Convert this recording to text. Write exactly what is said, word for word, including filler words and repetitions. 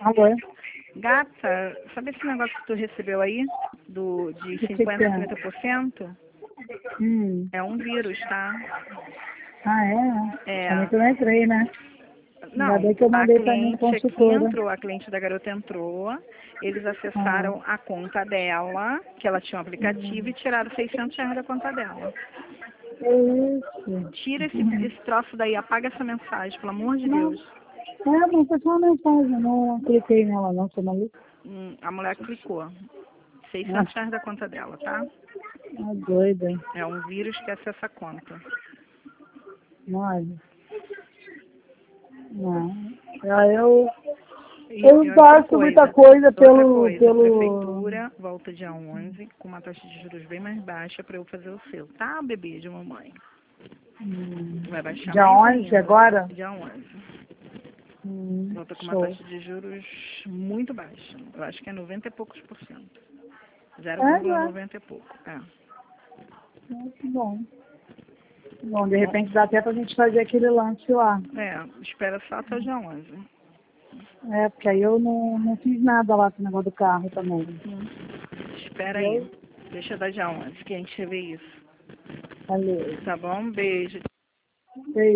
Alô? Gata, sabe esse negócio que tu recebeu aí? Do, de Que que cinquenta é? a trinta por cento? Hum. É um vírus, tá? Ah, é? É. Também que eu não entrei, né? Ainda Não, bem que eu a mandei pra minha cliente aqui consultora. entrou, a cliente da garota entrou, eles Ah. acessaram a conta dela, que ela tinha um aplicativo, Hum. e tiraram seiscentos reais da conta dela. Que isso? Tira esse, esse troço daí, apaga essa mensagem, pelo amor de Não. Deus. É, mas foi só uma mensagem, não cliquei nela não, sou maluca. Hum, A mulher clicou. Ah, seiscentos reais da conta dela, tá? é doida. É um vírus que acessa a conta. Olha. Não. Ah, eu, E, e eu outra faço muita coisa, coisa outra pelo, coisa, a pelo... prefeitura volta dia onze com uma taxa de juros bem mais baixa para eu fazer o seu, tá, bebê de mamãe? Hum, Vai baixar dia mais onze ainda, agora? dia onze. Hum, Volta com uma show. taxa de juros muito baixa. Eu acho que é noventa e poucos por cento. É, zero vírgula né? noventa e pouco. É. Muito bom. Bom, de Bom, repente dá até pra gente fazer aquele lanche lá. é, espera só até o dia onze. É, porque aí eu não, não fiz nada lá com o negócio do carro também. Hum. Espera aí. Entendeu? Deixa dar dia onze que a gente vê isso. Valeu. Tá bom? Beijo.